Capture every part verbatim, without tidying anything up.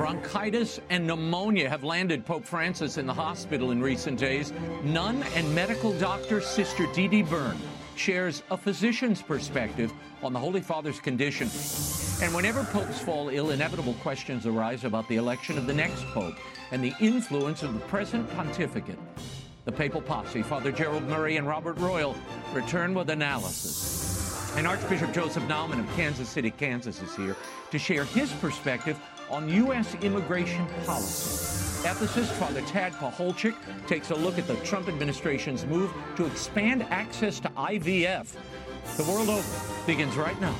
Bronchitis and pneumonia have landed Pope Francis in the hospital in recent days. Nun and medical doctor Sister Dee Dee Byrne shares a physician's perspective on the Holy Father's condition. And whenever popes fall ill, inevitable questions arise about the election of the next pope and the influence of the present pontificate. The Papal Posse, Father Gerald Murray and Robert Royal, return with analysis. And Archbishop Joseph Naumann of Kansas City, Kansas is here to share his perspective on U S immigration policy. Ethicist Father Tad Pacholczyk takes a look at the Trump administration's move to expand access to I V F. The World Over begins right now.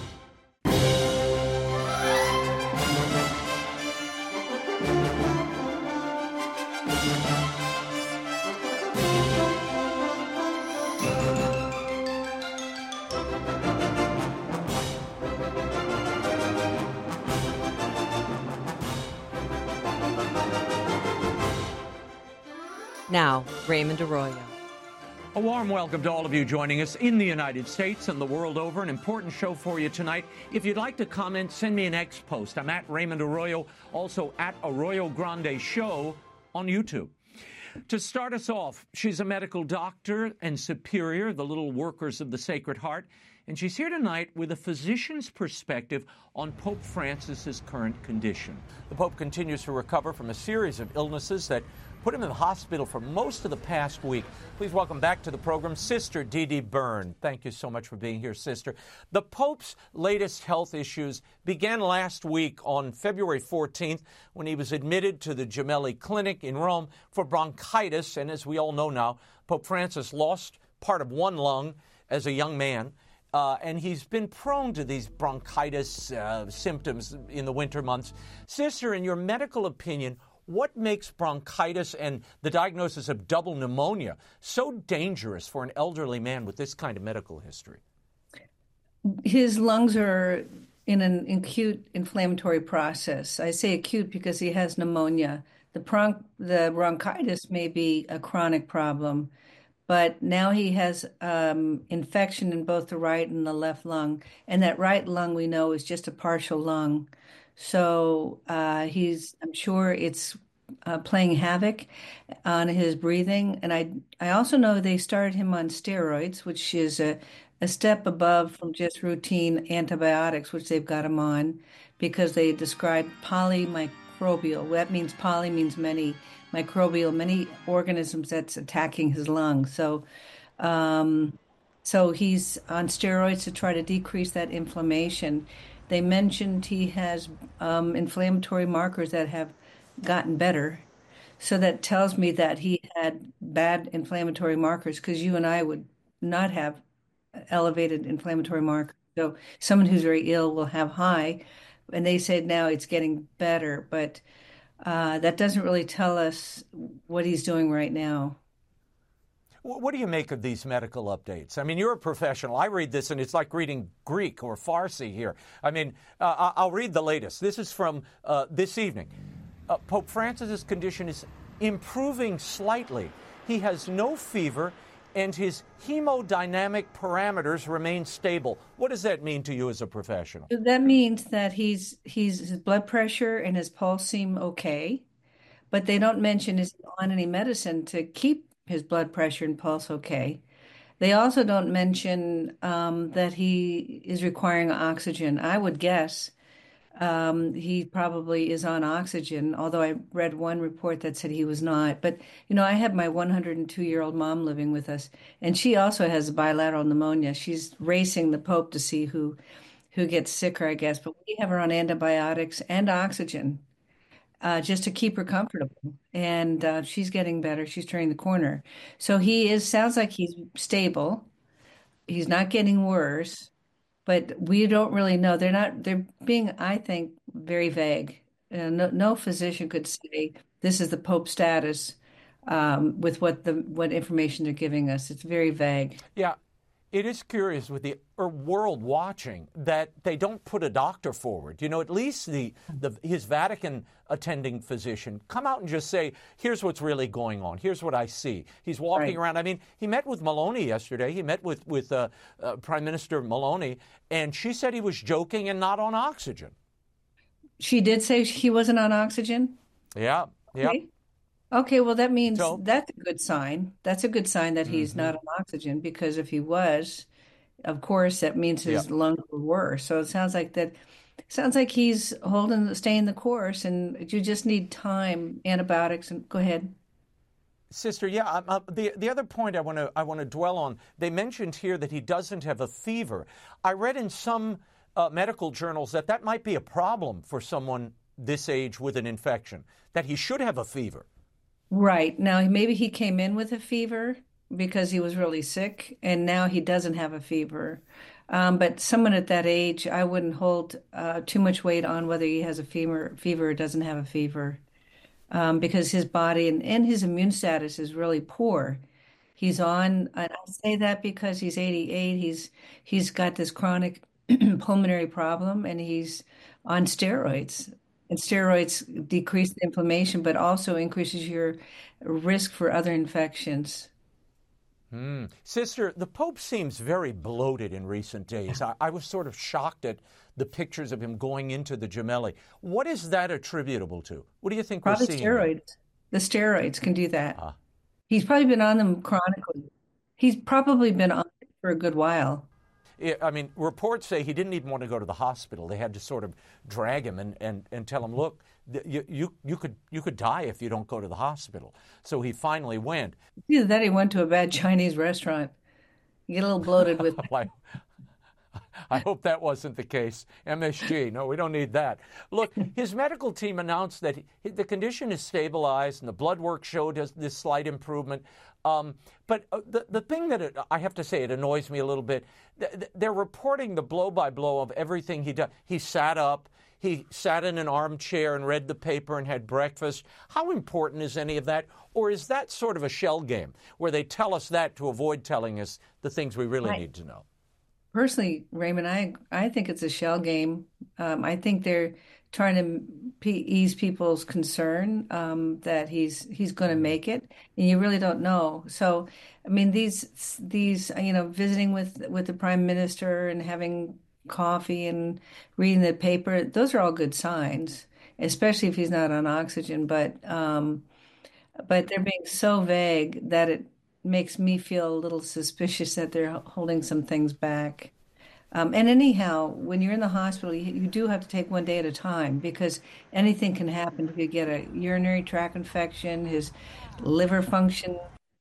Now, Raymond Arroyo. A warm welcome to all of you joining us in the United States and the world over. An important show for you tonight. If you'd like to comment, send me an X post. I'm at Raymond Arroyo, also at Arroyo Grande Show on YouTube. To start us off, she's a medical doctor and superior of the Little Workers of the Sacred Heart, and she's here tonight with a physician's perspective on Pope Francis's current condition. The Pope continues to recover from a series of illnesses that put him in the hospital for most of the past week. Please welcome back to the program Sister Dee Dee Byrne. Thank you so much for being here, Sister. The Pope's latest health issues began last week on February fourteenth when he was admitted to the Gemelli Clinic in Rome for bronchitis. And as we all know now, Pope Francis lost part of one lung as a young man. Uh, and he's been prone to these bronchitis uh, symptoms in the winter months. Sister, in your medical opinion, what makes bronchitis and the diagnosis of double pneumonia so dangerous for an elderly man with this kind of medical history? His lungs are in an acute inflammatory process. I say acute because he has pneumonia. The, bron- the bronchitis may be a chronic problem, but now he has um, infection in both the right and the left lung. And that right lung, we know, is just a partial lung. So uh, he's, I'm sure it's uh, playing havoc on his breathing. And I I also know they started him on steroids, which is a, a step above from just routine antibiotics, which they've got him on, because they describe polymicrobial. That means poly means many, microbial, many organisms that's attacking his lungs. So, um, so he's on steroids to try to decrease that inflammation. They mentioned he has um, inflammatory markers that have gotten better. So that tells me that he had bad inflammatory markers, because you and I would not have elevated inflammatory markers. So someone who's very ill will have high, and they said now it's getting better. But uh, that doesn't really tell us what he's doing right now. What do you make of these medical updates? I mean, you're a professional. I read this, and it's like reading Greek or Farsi here. I mean, uh, I'll read the latest. This is from uh, this evening. Uh, Pope Francis's condition is improving slightly. He has no fever, and his hemodynamic parameters remain stable. What does that mean to you as a professional? That means that he's he's his blood pressure and his pulse seem okay, but they don't mention is he on any medicine to keep his blood pressure and pulse okay. They also don't mention um, that he is requiring oxygen. I would guess um, he probably is on oxygen, although I read one report that said he was not. But, you know, I have my one hundred two-year-old mom living with us, and she also has bilateral pneumonia. She's racing the Pope to see who, who gets sicker, I guess. But we have her on antibiotics and oxygen. Uh, just to keep her comfortable. And uh, she's getting better. She's turning the corner. So he is, sounds like he's stable. He's not getting worse, but we don't really know. They're not, they're being, I think, very vague. Uh, no, no physician could say this is the Pope status um, with what the, what information they're giving us. It's very vague. Yeah. It is curious with the world watching that they don't put a doctor forward. You know, at least the, the his Vatican attending physician come out and just say, here's what's really going on. Here's what I see. He's walking Right. around. I mean, he met with Maloney yesterday. He met with, with uh, uh, Prime Minister Maloney, and she said he was joking and not on oxygen. She did say he wasn't on oxygen? Yeah, yep. Okay. Okay, well, that means So, that's a good sign. That's a good sign that he's hmm not on oxygen because if he was, of course, that means yeah. his lungs were worse. So it sounds like that, sounds like he's holding, staying the course, and you just need time, antibiotics, and go ahead. Sister, yeah, uh, uh, the the other point I want to I want to dwell on. They mentioned here that he doesn't have a fever. I read in some uh, medical journals that that might be a problem for someone this age with an infection, that he should have a fever. Right. Now, maybe he came in with a fever because he was really sick, and now he doesn't have a fever. Um, but someone at that age, I wouldn't hold uh, too much weight on whether he has a fever, fever or doesn't have a fever, um, because his body and, and his immune status is really poor. He's on, I I say that because he's eighty-eight. He's he's got this chronic pulmonary problem, and he's on steroids. And steroids decrease the inflammation, but also increases your risk for other infections. Hmm. Sister, the Pope seems very bloated in recent days. I, I was sort of shocked at the pictures of him going into the Gemelli. What is that attributable to? What do you think we're Probably seeing there? steroids. The steroids can do that. Ah. He's probably been on them chronically. He's probably been on it for a good while. Yeah, I mean, reports say he didn't even want to go to the hospital. They had to sort of drag him and, and, and tell him, look, you, you, you could you could die if you don't go to the hospital. So he finally went. Either that, he went to a bad Chinese restaurant. You get a little bloated with. I, I hope that wasn't the case. M S G, no, we don't need that. Look, his medical team announced that he, the condition is stabilized and the blood work showed this slight improvement. Um, but uh, the, the thing that it, I have to say, it annoys me a little bit, th- they're reporting the blow-by-blow of everything he did. He sat up, he sat in an armchair and read the paper and had breakfast. How important is any of that? Or is that sort of a shell game where they tell us that to avoid telling us the things we really Right. need to know? Personally, Raymond, I I think it's a shell game. Um, I think they're trying to pe ease people's concern um, that he's he's going to make it, and you really don't know. So, I mean, these these you know, visiting with with the prime minister and having coffee and reading the paper, those are all good signs, especially if he's not on oxygen. But um, but they're being so vague that it makes me feel a little suspicious that they're holding some things back. Um, and anyhow, when you're in the hospital, you, you do have to take one day at a time because anything can happen. If you get a urinary tract infection, his liver function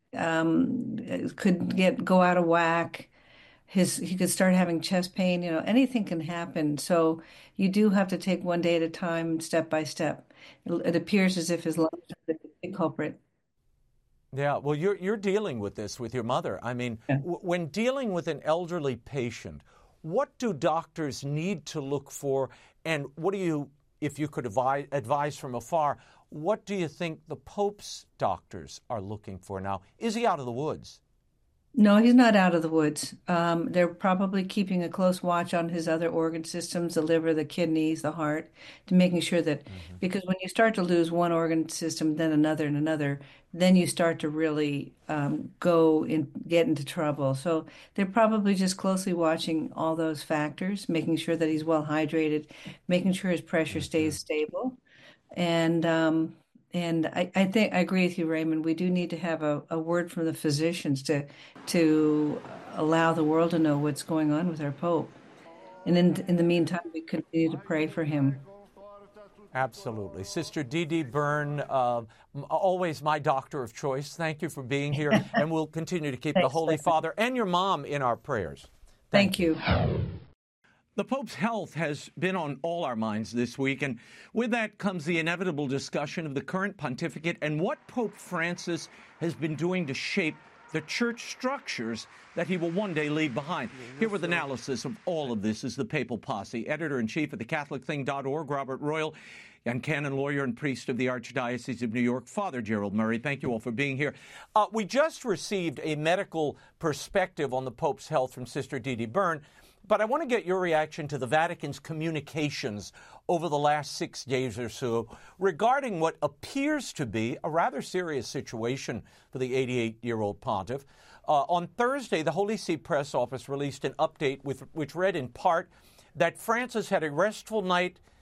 um, could get go out of whack. His he could start having chest pain. You know, anything can happen. So you do have to take one day at a time, step by step. It, it appears as if his lungs are the big culprit. Yeah, well, you're you're dealing with this with your mother. I mean, Yeah. w- when dealing with an elderly patient, what do doctors need to look for, and what do you, if you could advise, advise from afar, what do you think the Pope's doctors are looking for now? Is he out of the woods? No, he's not out of the woods. Um, they're probably keeping a close watch on his other organ systems, the liver, the kidneys, the heart, to making sure that, Mm-hmm. because when you start to lose one organ system, then another and another, then you start to really um, go and get into trouble. So they're probably just closely watching all those factors, making sure that he's well hydrated, making sure his pressure Mm-hmm. stays stable. And um, and I, I think I agree with you, Raymond. We do need to have a, a word from the physicians to to allow the world to know what's going on with our Pope. And in in the meantime, we continue to pray for him. Absolutely. Sister Dee Dee Byrne, uh, m- always my doctor of choice. Thank you for being here, and we'll continue to keep the Thanks, Holy Raymond. Father and your mom in our prayers. Thank you. The Pope's health has been on all our minds this week, and with that comes the inevitable discussion of the current pontificate and what Pope Francis has been doing to shape the church structures that he will one day leave behind. Here with analysis of all of this is the Papal Posse, editor-in-chief of the Catholic Thing dot org, Robert Royal, and canon lawyer and priest of the Archdiocese of New York, Father Gerald Murray. Thank you all for being here. Uh, we just received a medical perspective on the Pope's health from Sister Dee Dee Byrne, but I want to get your reaction to the Vatican's communications over the last six days or so regarding what appears to be a rather serious situation for the eighty-eight-year-old pontiff. Uh, on Thursday, the Holy See Press Office released an update with, which read in part that Francis had a restful night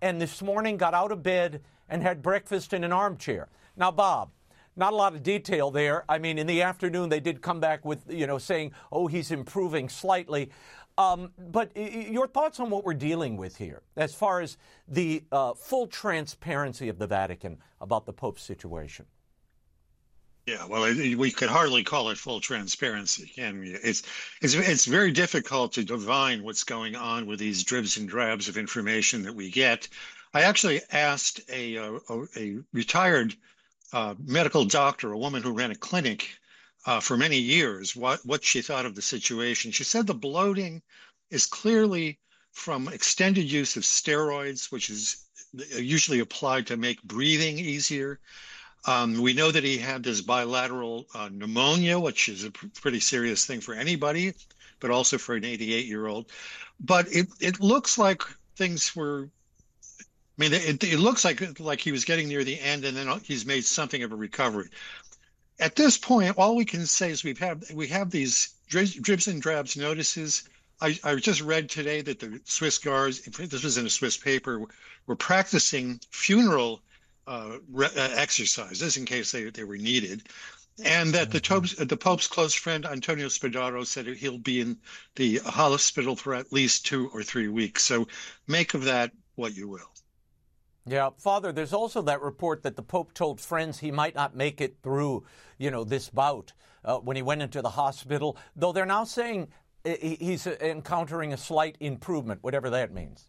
and this morning got out of bed and had breakfast in an armchair. Now, Bob, not a lot of detail there. I mean, in the afternoon, they did come back with, you know, saying, oh, he's improving slightly. Um, but your thoughts on what we're dealing with here, as far as the uh, full transparency of the Vatican about the Pope's situation? Yeah, well, it, we could hardly call it full transparency, can we? It's it's it's very difficult to divine what's going on with these dribs and drabs of information that we get. I actually asked a a, a retired uh, medical doctor, a woman who ran a clinic uh, for many years, what what she thought of the situation. She said the bloating is clearly from extended use of steroids, which is usually applied to make breathing easier. Um, we know that he had this bilateral uh, pneumonia, which is a pr- pretty serious thing for anybody, but also for an eighty-eight-year-old. But it, it looks like things were, I mean, it, it looks like like he was getting near the end, and then he's made something of a recovery. At this point, all we can say is we've had we have these dribs and drabs notices. I, I just read today that the Swiss guards, this was in a Swiss paper, were practicing funeral Uh, re- uh, exercises in case they, they were needed, and that the Pope's, the Pope's close friend Antonio Spadaro said he'll be in the hospital for at least two or three weeks. So make of that what you will. Yeah, Father, there's also that report that the Pope told friends he might not make it through, you know, this bout uh, when he went into the hospital, though they're now saying he's encountering a slight improvement, whatever that means.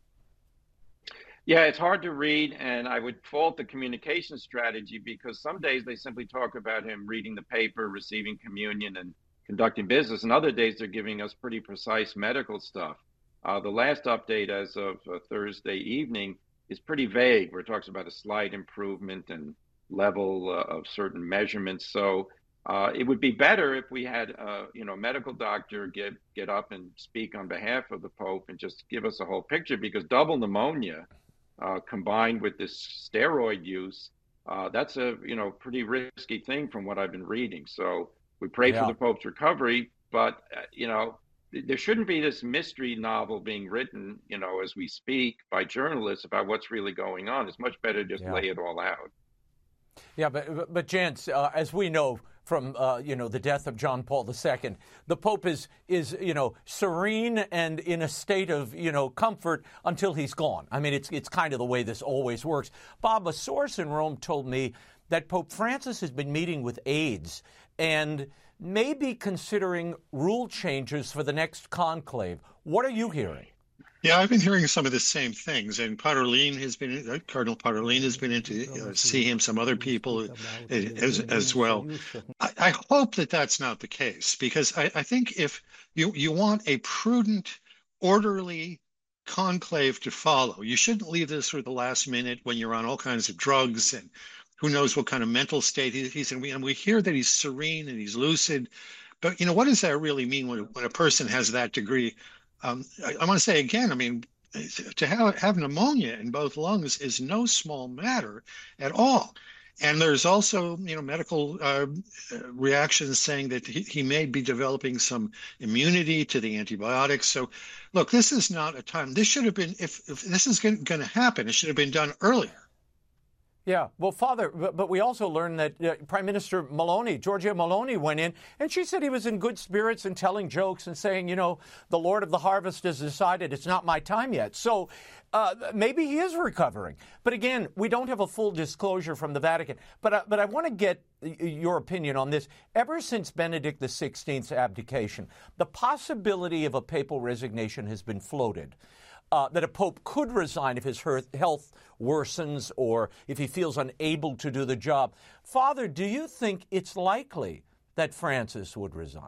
Yeah, it's hard to read, and I would fault the communication strategy because some days they simply talk about him reading the paper, receiving communion, and conducting business, and other days they're giving us pretty precise medical stuff. Uh, the last update as of uh, Thursday evening is pretty vague, where it talks about a slight improvement and level uh, of certain measurements. So uh, it would be better if we had uh, you know, a medical doctor get, get up and speak on behalf of the Pope and just give us a whole picture, because double pneumonia Uh, combined with this steroid use, uh, that's a you know pretty risky thing from what I've been reading. So we pray yeah. for the Pope's recovery, but uh, you know th- there shouldn't be this mystery novel being written, you know, as we speak by journalists about what's really going on. It's much better to just yeah. lay it all out. Yeah, but but Jens, uh, as we know from uh, you know the death of John Paul the Second, the Pope is is you know serene and in a state of you know comfort until he's gone. I mean, it's it's kind of the way this always works. Bob, a source in Rome told me that Pope Francis has been meeting with aides and may be considering rule changes for the next conclave. What are you hearing? Yeah, I've been hearing some of the same things, and Parolin has been, uh, Cardinal Parolin has been in to uh, see him, some other people as, as well. I, I hope that that's not the case, because I, I think if you, you want a prudent, orderly conclave to follow, you shouldn't leave this for the last minute when you're on all kinds of drugs and who knows what kind of mental state he's in. And we hear that he's serene and he's lucid, but you know, what does that really mean when, when a person has that degree? Um, I, I want to say again, I mean, to have, have pneumonia in both lungs is no small matter at all. And there's also, you know, medical uh, reactions saying that he, he may be developing some immunity to the antibiotics. So, look, this is not a time. This should have been, if, if this is going to happen, it should have been done earlier. Yeah, well, Father, but, but we also learned that uh, Prime Minister Meloni, Giorgia Meloni, went in, and she said he was in good spirits and telling jokes and saying, you know, the Lord of the Harvest has decided it's not my time yet. So uh, maybe he is recovering. But again, we don't have a full disclosure from the Vatican. But, uh, but I want to get your opinion on this. Ever since Benedict the sixteenth's abdication, the possibility of a papal resignation has been floated. Uh, that a pope could resign if his health worsens or if he feels unable to do the job. Father, do you think it's likely that Francis would resign?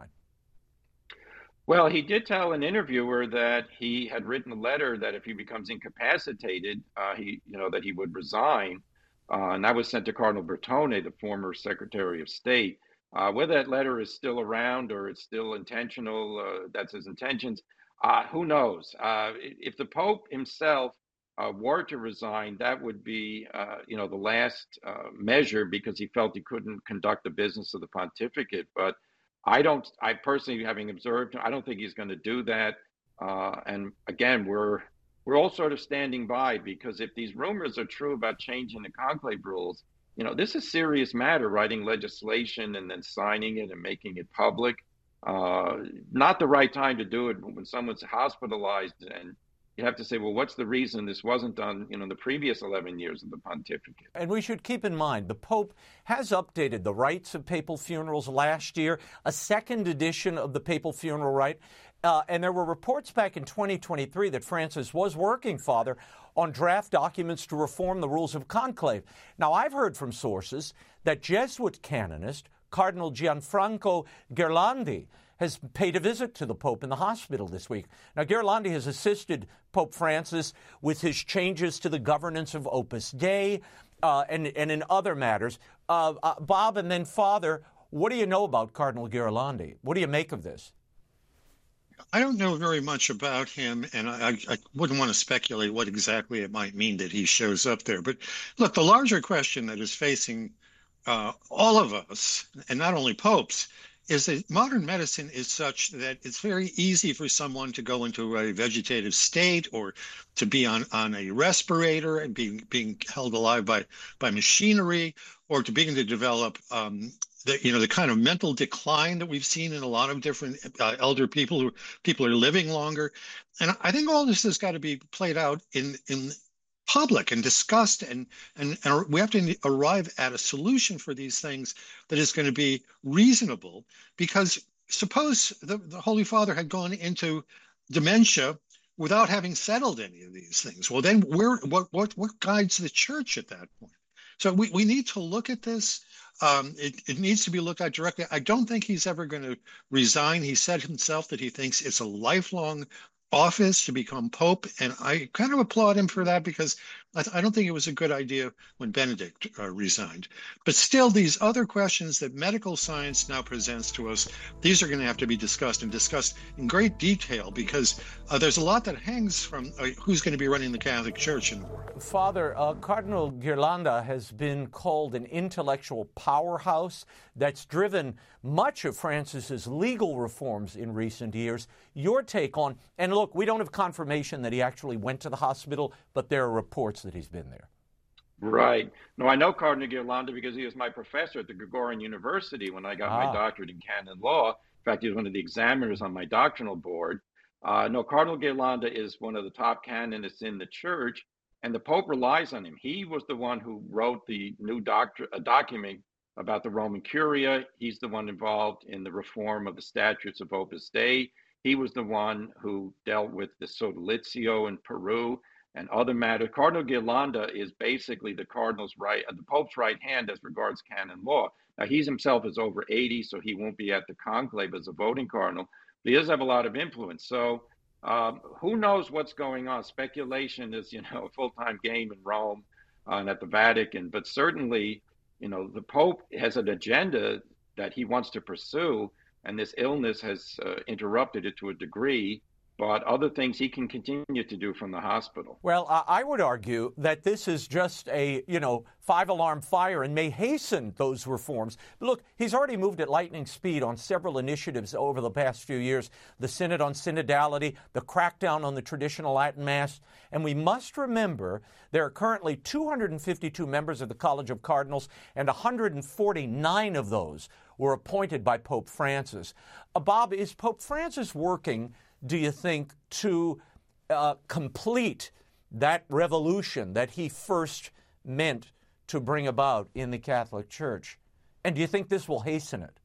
Well, he did tell an interviewer that he had written a letter that if he becomes incapacitated, uh, he, you know, that he would resign. Uh, and that was sent to Cardinal Bertone, the former Secretary of State. Uh, whether that letter is still around or it's still intentional, uh, that's his intentions. Uh, who knows? Uh, if the Pope himself uh, were to resign, that would be, uh, you know, the last uh, measure, because he felt he couldn't conduct the business of the pontificate. But I don't, I personally, having observed, I don't think he's going to do that. Uh, and again, we're we're all sort of standing by, because if these rumors are true about changing the conclave rules, you know, this is a serious matter, writing legislation and then signing it and making it public. Uh, not the right time to do it when someone's hospitalized, and you have to say, well, what's the reason this wasn't done, you know, in the previous eleven years of the pontificate? And we should keep in mind, the Pope has updated the rites of papal funerals last year, a second edition of the papal funeral rite. Uh, and there were reports back in twenty twenty-three that Francis was working, Father, on draft documents to reform the rules of conclave. Now, I've heard from sources that Jesuit canonist Cardinal Gianfranco Ghirlandi has paid a visit to the Pope in the hospital this week. Now, Ghirlandi has assisted Pope Francis with his changes to the governance of Opus Dei uh, and, and in other matters. Uh, uh, Bob, and then Father, what do you know about Cardinal Ghirlandi? What do you make of this? I don't know very much about him, and I, I wouldn't want to speculate what exactly it might mean that he shows up there. But look, the larger question that is facing uh, all of us, and not only popes, is that modern medicine is such that it's very easy for someone to go into a vegetative state or to be on, on a respirator and being being held alive by by machinery, or to begin to develop um, the you know the kind of mental decline that we've seen in a lot of different uh, elder people who people are living longer. And I think all this has got to be played out in in public and discussed, and, and and we have to arrive at a solution for these things that is going to be reasonable. Because suppose the, the Holy Father had gone into dementia without having settled any of these things. Well, then where what what what guides the church at that point? So we, we need to look at this. Um, it, it needs to be looked at directly. I don't think he's ever going to resign. He said himself that he thinks it's a lifelong office to become Pope, and I kind of applaud him for that, because I, th- I don't think it was a good idea when Benedict uh, resigned. But still, these other questions that medical science now presents to us, these are going to have to be discussed and discussed in great detail, because uh, there's a lot that hangs from uh, who's going to be running the Catholic Church in the world. Father, uh, Cardinal Ghirlanda has been called an intellectual powerhouse that's driven much of Francis's legal reforms in recent years. Your take on, and look, we don't have confirmation that he actually went to the hospital, but there are reports that he's been there. Right. No, I know Cardinal Ghirlanda because he was my professor at the Gregorian University when I got ah. my doctorate in canon law. In fact, he was one of the examiners on my doctrinal board. Uh, no, Cardinal Ghirlanda is one of the top canonists in the church, and the Pope relies on him. He was the one who wrote the new doctor, a document about the Roman Curia. He's the one involved in the reform of the statutes of Opus Dei. He was the one who dealt with the Sodalizio in Peru and other matters. Cardinal Ghirlanda is basically the cardinal's right, the Pope's right hand as regards canon law. Now, he's himself is over eighty, so he won't be at the conclave as a voting cardinal, but he does have a lot of influence. So um, who knows what's going on? Speculation is, you know, a full-time game in Rome uh, and at the Vatican, but certainly, you know, the Pope has an agenda that he wants to pursue, and this illness has uh, interrupted it to a degree, but other things he can continue to do from the hospital. Well, I would argue that this is just a, you know, five-alarm fire and may hasten those reforms. But look, he's already moved at lightning speed on several initiatives over the past few years. The Synod on Synodality, the crackdown on the traditional Latin Mass. And we must remember there are currently two hundred fifty-two members of the College of Cardinals, and one hundred forty-nine of those were appointed by Pope Francis. Uh, Bob, is Pope Francis working, do you think, to uh, complete that revolution that he first meant to bring about in the Catholic Church? And do you think this will hasten it?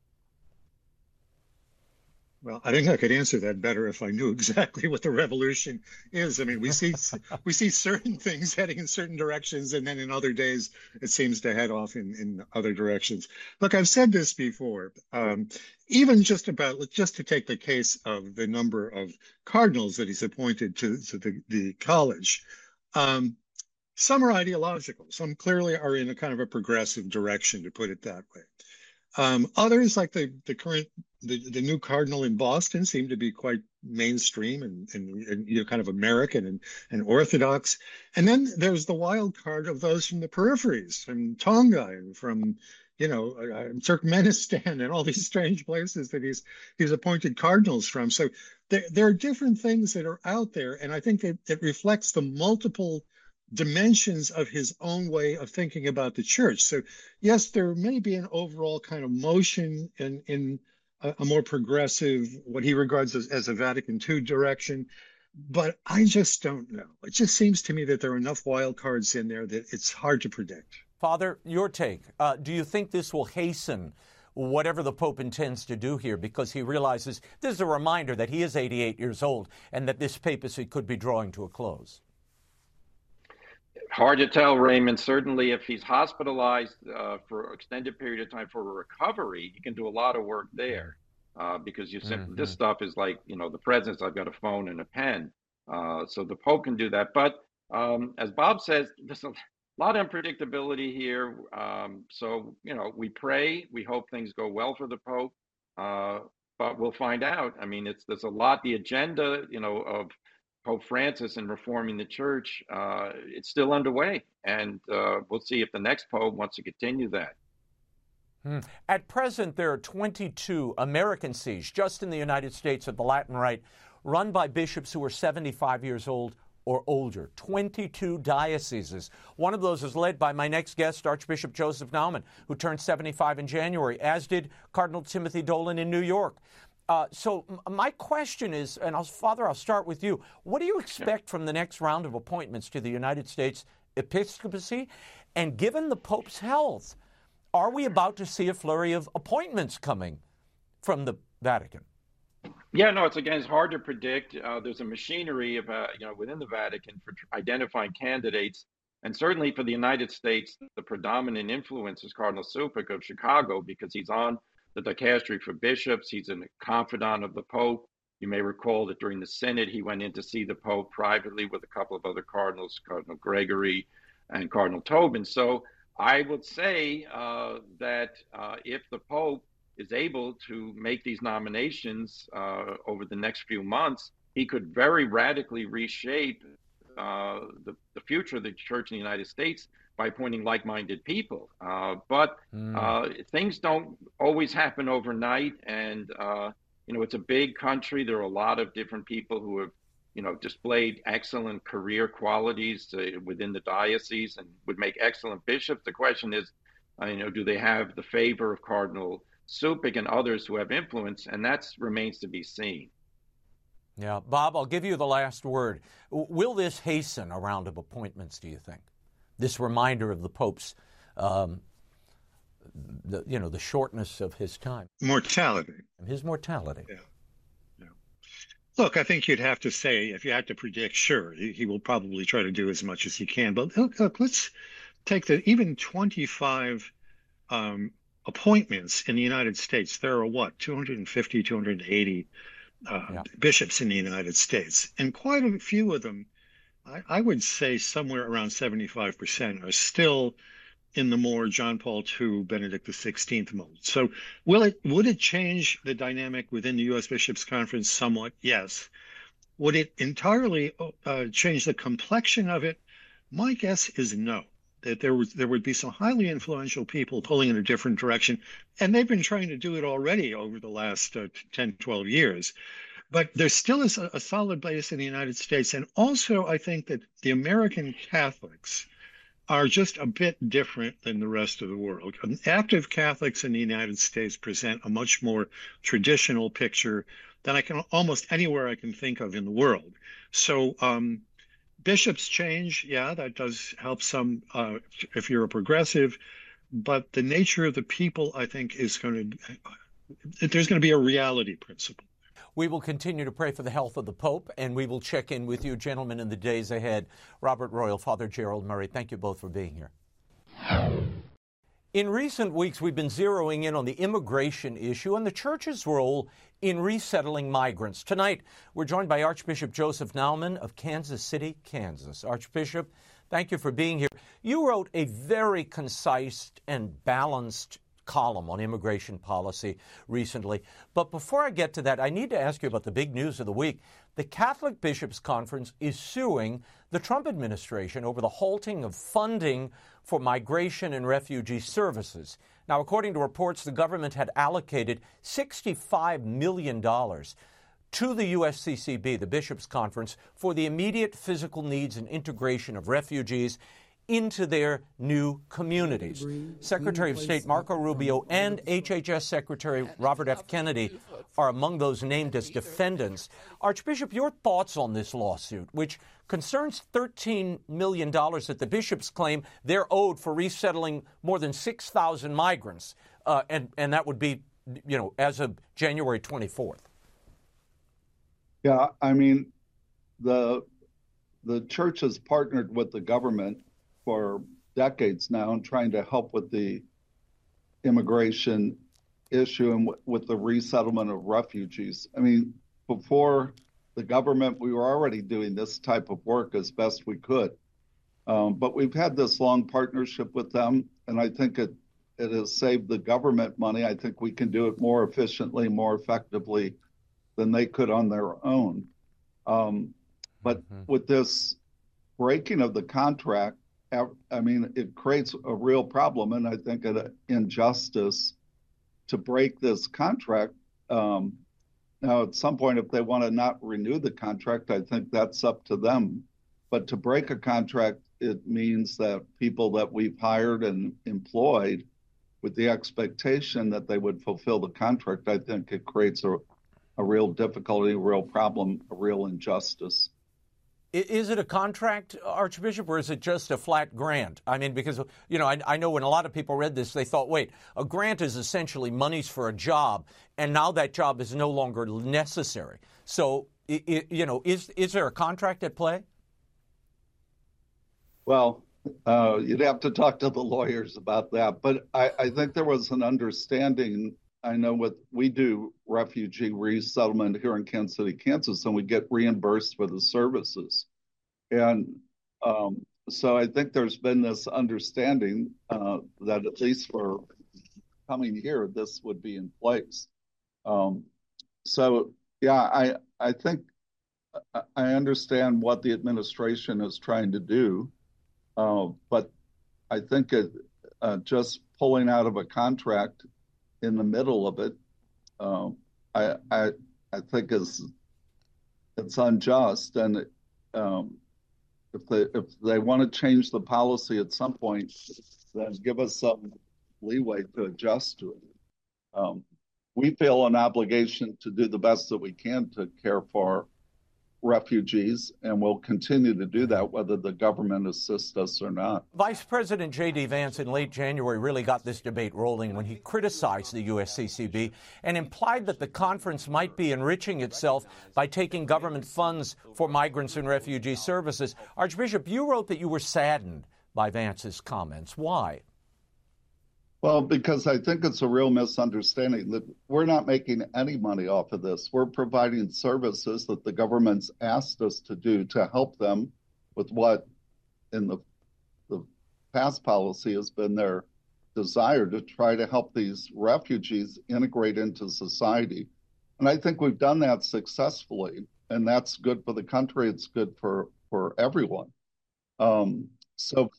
Well, I think I could answer that better if I knew exactly what the revolution is. I mean, we see we see certain things heading in certain directions, and then in other days it seems to head off in, in other directions. Look, I've said this before. Um, even just about, just to take the case of the number of cardinals that he's appointed to, to the, the college, um, some are ideological. Some clearly are in a kind of a progressive direction, to put it that way. Um, others, like the the current the, the new cardinal in Boston, seem to be quite mainstream and, and, and you know, kind of American and, and Orthodox. And then there's the wild card of those from the peripheries, from Tonga and from you know, uh, Turkmenistan and all these strange places that he's he's appointed cardinals from. So there, there are different things that are out there, and I think it, it reflects the multiple dimensions of his own way of thinking about the church. So yes, there may be an overall kind of motion in in a, a more progressive, what he regards as, as a Vatican Two direction. But I just don't know. It just seems to me that there are enough wild cards in there that it's hard to predict. Father, your take. Uh, do you think this will hasten whatever the Pope intends to do here, because he realizes this is a reminder that he is eighty-eight years old and that this papacy could be drawing to a close? Hard to tell, Raymond. Certainly, if he's hospitalized uh, for an extended period of time for a recovery, he can do a lot of work there. Uh, because you simply, mm-hmm. this stuff is like, you know, the president's, I've got a phone and a pen. Uh, so the Pope can do that. But um, as Bob says, there's a lot of unpredictability here. Um, so, you know, we pray, we hope things go well for the Pope, uh, but we'll find out. I mean, it's there's a lot, the agenda, you know, of Pope Francis in reforming the church, uh, it's still underway. And uh, we'll see if the next Pope wants to continue that. Hmm. At present, there are twenty-two American sees just in the United States of the Latin Rite, run by bishops who are seventy-five years old or older. twenty-two dioceses. One of those is led by my next guest, Archbishop Joseph Naumann, who turned seventy-five in January, as did Cardinal Timothy Dolan in New York. Uh, so my question is, and I'll, Father, I'll start with you. What do you expect from the next round of appointments to the United States episcopacy? And given the Pope's health, are we about to see a flurry of appointments coming from the Vatican? Yeah, no, it's again, it's hard to predict. Uh, there's a machinery about, you know, within the Vatican for identifying candidates. And certainly for the United States, the predominant influence is Cardinal Cupich of Chicago, because he's on the dicastery for bishops. He's a confidant of the Pope. You may recall that during the Synod, he went in to see the Pope privately with a couple of other cardinals, Cardinal Gregory and Cardinal Tobin. So I would say uh, that uh, if the Pope is able to make these nominations uh, over the next few months, he could very radically reshape uh, the, the future of the Church in the United States by appointing like-minded people. Uh, but mm. uh, things don't always happen overnight. And, uh, you know, it's a big country. There are a lot of different people who have, you know, displayed excellent career qualities uh, within the diocese and would make excellent bishops. The question is, uh, you know, do they have the favor of Cardinal Cupich and others who have influence? And that remains to be seen. Yeah. Bob, I'll give you the last word. Will this hasten a round of appointments, do you think? This reminder of the Pope's, um, the, you know, the shortness of his time. Mortality. His mortality. Yeah. Look, I think you'd have to say, if you had to predict, sure, he, he will probably try to do as much as he can. But look, look let's take the even twenty-five um, appointments in the United States. There are what, two hundred fifty, two hundred eighty uh, yeah. bishops in the United States. And quite a few of them, I, I would say somewhere around seventy-five percent are still in the more John Paul the Second, Benedict the sixteenth mode. So will it would it change the dynamic within the U S Bishops' Conference somewhat? Yes. Would it entirely uh, change the complexion of it? My guess is no, that there was there would be some highly influential people pulling in a different direction, and they've been trying to do it already over the last uh, ten, twelve years. But there still is a, a solid base in the United States. And also, I think that the American Catholics are just a bit different than the rest of the world. Active Catholics in the United States present a much more traditional picture than I can almost anywhere I can think of in the world. So um, bishops change, yeah, that does help some uh, if you're a progressive, but the nature of the people, I think, is going to, there's going to be a reality principle. We will continue to pray for the health of the Pope, and we will check in with you, gentlemen, in the days ahead. Robert Royal, Father Gerald Murray, thank you both for being here. In recent weeks, we've been zeroing in on the immigration issue and the Church's role in resettling migrants. Tonight, we're joined by Archbishop Joseph Naumann of Kansas City, Kansas. Archbishop, thank you for being here. You wrote a very concise and balanced column on immigration policy recently. But before I get to that, I need to ask you about the big news of the week, the Catholic Bishops' Conference is suing the Trump administration over the halting of funding for migration and refugee services. Now, according to reports, the government had allocated sixty-five million dollars to the U S C C B, the Bishops' Conference, for the immediate physical needs and integration of refugees into their new communities. Secretary of State Marco Rubio and H H S Secretary Robert F. Kennedy are among those named as defendants. Archbishop, your thoughts on this lawsuit, which concerns thirteen million dollars that the bishops claim they're owed for resettling more than six thousand migrants, uh, and, and that would be, you know, as of January twenty-fourth. Yeah, I mean, the the church has partnered with the government for decades now in trying to help with the immigration issue and w- with the resettlement of refugees. I mean, before the government, we were already doing this type of work as best we could. Um, but we've had this long partnership with them, and I think it, it has saved the government money. I think we can do it more efficiently, more effectively than they could on their own. Um, but mm-hmm. with this breaking of the contract, I mean, it creates a real problem, and I think an injustice to break this contract. Um, now, at some point, if they want to not renew the contract, I think that's up to them. But to break a contract, it means that people that we've hired and employed with the expectation that they would fulfill the contract, I think it creates a, a real difficulty, a real problem, a real injustice. Is it a contract, Archbishop, or is it just a flat grant? I mean, because, you know, I, I know when a lot of people read this, they thought, wait, a grant is essentially monies for a job, and now that job is no longer necessary. So, it, it, you know, is is there a contract at play? Well, uh, you'd have to talk to the lawyers about that. But I, I think there was an understanding. I know what we do refugee resettlement here in Kansas City, Kansas, and we get reimbursed for the services. And um, so I think there's been this understanding uh, that at least for coming year, this would be in place. Um, so, yeah, I, I think I understand what the administration is trying to do, uh, but I think it, uh, just pulling out of a contract in the middle of it, um, I, I I think is it's unjust, and um, if they if they want to change the policy at some point, then give us some leeway to adjust to it. Um, we feel an obligation to do the best that we can to care for refugees, and we'll continue to do that whether the government assists us or not. Vice President J D. Vance in late January really got this debate rolling when he criticized the U S C C B and implied that the conference might be enriching itself by taking government funds for migrants and refugee services. Archbishop, you wrote that you were saddened by Vance's comments. Why? Well, because I think it's a real misunderstanding that we're not making any money off of this. We're providing services that the government's asked us to do to help them with what in the, the past policy has been their desire to try to help these refugees integrate into society. And I think we've done that successfully, and that's good for the country. It's good for, for everyone. Um, so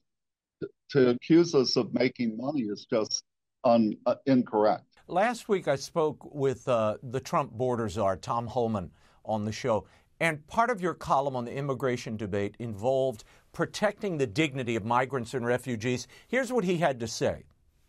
to accuse us of making money is just un, uh, incorrect. Last week, I spoke with uh, the Trump border czar, Tom Homan, on the show. And part of your column on the immigration debate involved protecting the dignity of migrants and refugees. Here's what he had to say.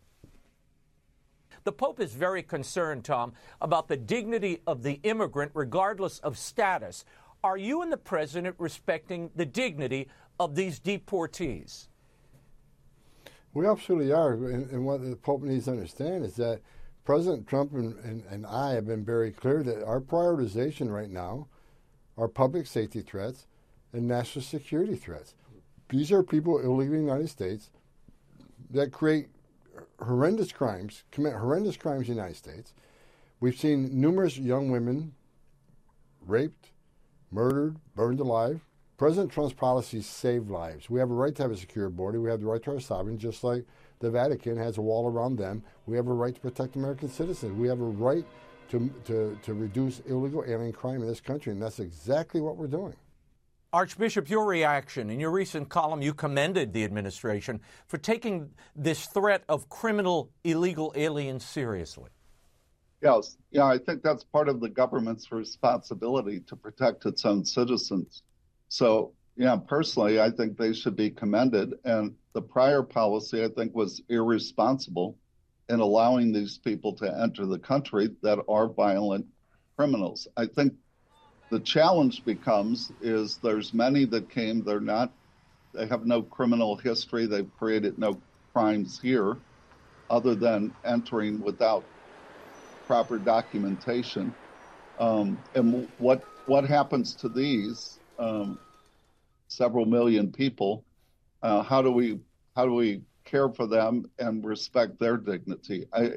The Pope is very concerned, Tom, about the dignity of the immigrant regardless of status. Are you and the president respecting the dignity of these deportees? We absolutely are, and, and what the Pope needs to understand is that President Trump and, and, and I have been very clear that our prioritization right now are public safety threats and national security threats. These are people illegally in the United States that create horrendous crimes, commit horrendous crimes in the United States. We've seen numerous young women raped, murdered, burned alive. President Trump's policies save lives. We have a right to have a secure border. We have the right to our sovereignty, just like the Vatican has a wall around them. We have a right to protect American citizens. We have a right to, to, to reduce illegal alien crime in this country, and that's exactly what we're doing. Archbishop, your reaction. In your recent column, you commended the administration for taking this threat of criminal illegal aliens seriously. Yes, yeah, I think that's part of the government's responsibility to protect its own citizens. So, yeah, personally, I think they should be commended. And the prior policy, I think, was irresponsible in allowing these people to enter the country that are violent criminals. I think the challenge becomes is there's many that came, they're not, they have no criminal history, they've created no crimes here other than entering without proper documentation. Um, and what what happens to these um, several million people? Uh, how do we how do we care for them and respect their dignity? I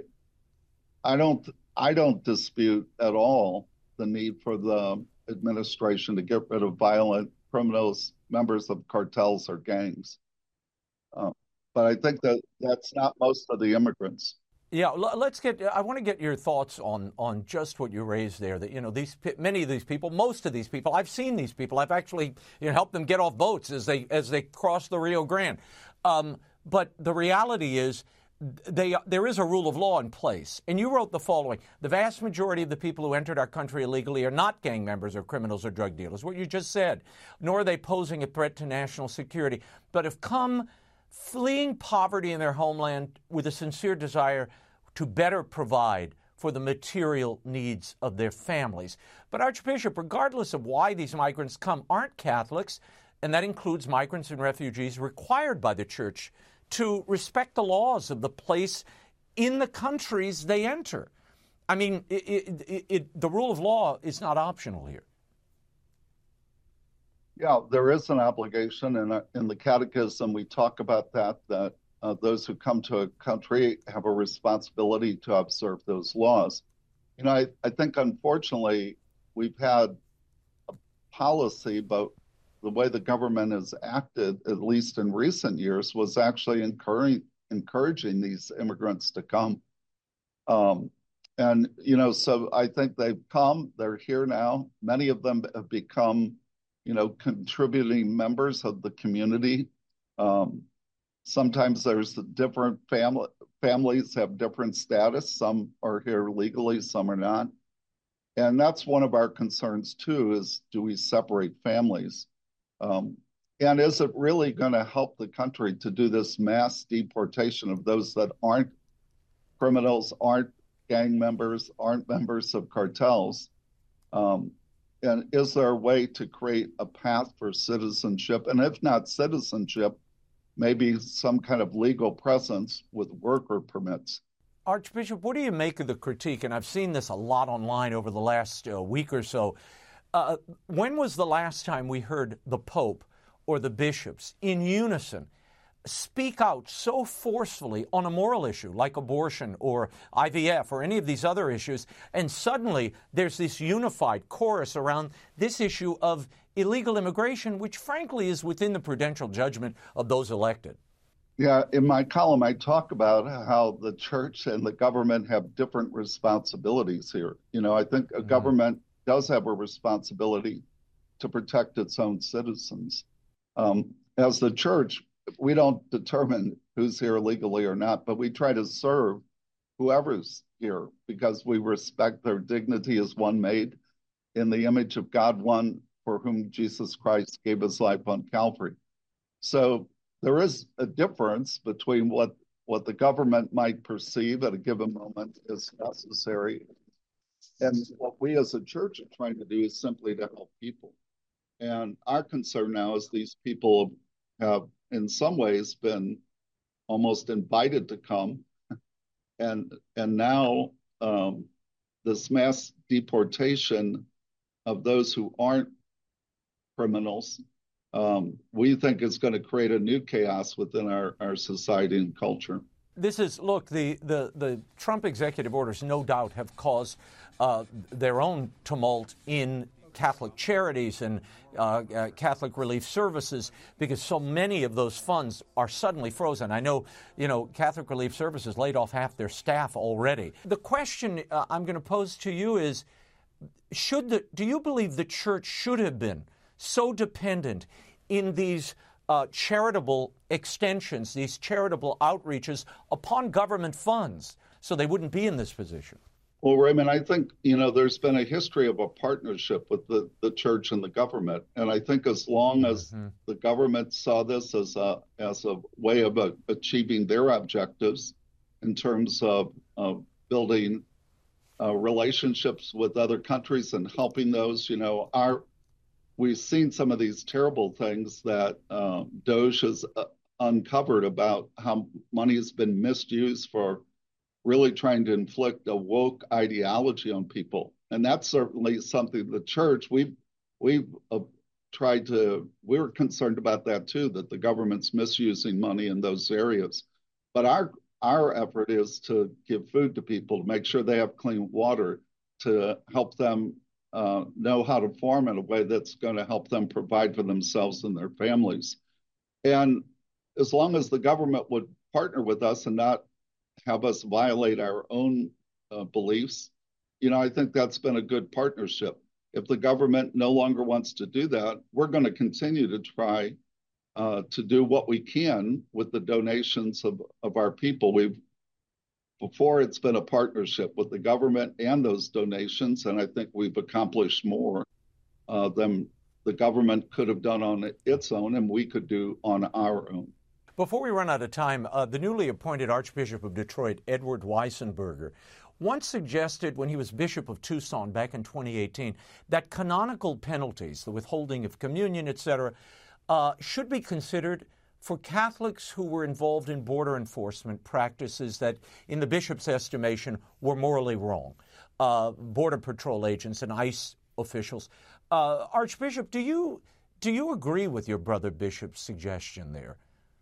I don't I don't dispute at all the need for the administration to get rid of violent criminals, members of cartels or gangs. Uh, but I think that that's not most of the immigrants. Yeah, let's get. I want to get your thoughts on on just what you raised there. That you know, these many of these people, most of these people, I've seen these people. I've actually you know, helped them get off boats as they as they cross the Rio Grande. Um, but the reality is, they there is a rule of law in place. And you wrote the following: the vast majority of the people who entered our country illegally are not gang members or criminals or drug dealers. What you just said, nor are they posing a threat to national security, but have come fleeing poverty in their homeland with a sincere desire to better provide for the material needs of their families. But Archbishop, regardless of why these migrants come, aren't Catholics, and that includes migrants and refugees, required by the Church to respect the laws of the place in the countries they enter? I mean, it, it, it, the rule of law is not optional here. Yeah, there is an obligation, and in the Catechism we talk about that, that uh, those who come to a country have a responsibility to observe those laws. You know, I, I think unfortunately we've had a policy, but the way the government has acted, at least in recent years, was actually encouraging, encouraging these immigrants to come. Um, and, you know, so I think they've come, they're here now. Many of them have become you know, contributing members of the community. Um, sometimes there's different family, families have different status. Some are here legally, some are not. And that's one of our concerns too, is do we separate families? Um, and is it really gonna help the country to do this mass deportation of those that aren't criminals, aren't gang members, aren't members of cartels? Um, And is there a way to create a path for citizenship? And if not citizenship, maybe some kind of legal presence with worker permits. Archbishop, what do you make of the critique? And I've seen this a lot online over the last uh, week or so. Uh, when was the last time we heard the Pope or the bishops in unison speak out so forcefully on a moral issue like abortion or I V F or any of these other issues, and suddenly there's this unified chorus around this issue of illegal immigration, which frankly is within the prudential judgment of those elected? Yeah, in my column, I talk about how the church and the government have different responsibilities here. You know, I think a mm-hmm. government does have a responsibility to protect its own citizens. Um, as the church, we don't determine who's here legally or not, but we try to serve whoever's here because we respect their dignity as one made in the image of God, one for whom Jesus Christ gave his life on Calvary. So there is a difference between what, what the government might perceive at a given moment is necessary and what we as a church are trying to do is simply to help people. And our concern now is these people have in some ways been almost invited to come. And and now um, this mass deportation of those who aren't criminals, um, we think is going to create a new chaos within our, our society and culture. This is, look, the, the, the Trump executive orders no doubt have caused uh, their own tumult in Catholic Charities and uh, uh, Catholic Relief Services, because so many of those funds are suddenly frozen. I know, you know, Catholic Relief Services laid off half their staff already. The question uh, I'm going to pose to you is, should the, do you believe the church should have been so dependent in these uh, charitable extensions, these charitable outreaches upon government funds so they wouldn't be in this position? Well, Raymond, I think, you know, there's been a history of a partnership with the, the church and the government. And I think as long as mm-hmm. the government saw this as a as a way of uh, achieving their objectives in terms of uh, building uh, relationships with other countries and helping those, you know, our we've seen some of these terrible things that um, Doge has uh, uncovered about how money has been misused for really trying to inflict a woke ideology on people. And that's certainly something the church, we've, we've uh, tried to, we're concerned about that too, that the government's misusing money in those areas. But our, our effort is to give food to people, to make sure they have clean water, to help them uh, know how to farm in a way that's going to help them provide for themselves and their families. And as long as the government would partner with us and not have us violate our own uh, beliefs, you know, I think that's been a good partnership. If the government no longer wants to do that, we're going to continue to try uh, to do what we can with the donations of, of our people. We've, before it's been a partnership with the government and those donations, and I think we've accomplished more uh, than the government could have done on its own and we could do on our own. Before we run out of time, uh, the newly appointed Archbishop of Detroit, Edward Weisenberger, once suggested when he was Bishop of Tucson back in twenty eighteen that canonical penalties, the withholding of communion, et cetera, uh, should be considered for Catholics who were involved in border enforcement practices that, in the bishop's estimation, were morally wrong. Uh, Border Patrol agents and ICE officials. Uh, Archbishop, do you do you agree with your brother Bishop's suggestion there?